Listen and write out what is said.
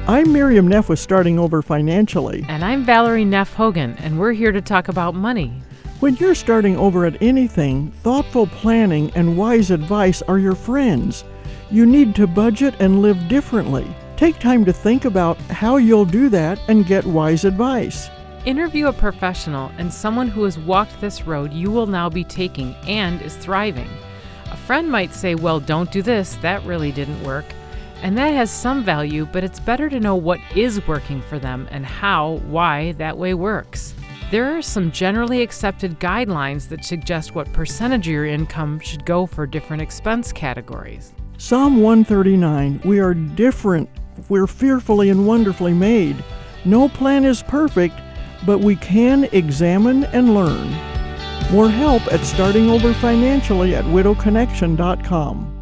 I'm Miriam Neff with Starting Over Financially. And I'm Valerie Neff Hogan, and we're here to talk about money. When you're starting over at anything, thoughtful planning and wise advice are your friends. You need to budget and live differently. Take time to think about how you'll do that and get wise advice. Interview a professional and someone who has walked this road you will now be taking and is thriving. A friend might say, well, don't do this, that really didn't work. And that has some value, but it's better to know what is working for them and why that way works. There are some generally accepted guidelines that suggest what percentage of your income should go for different expense categories. Psalm 139, we are different. We're fearfully and wonderfully made. No plan is perfect, but we can examine and learn. More help at Starting Over Financially at widowconnection.com.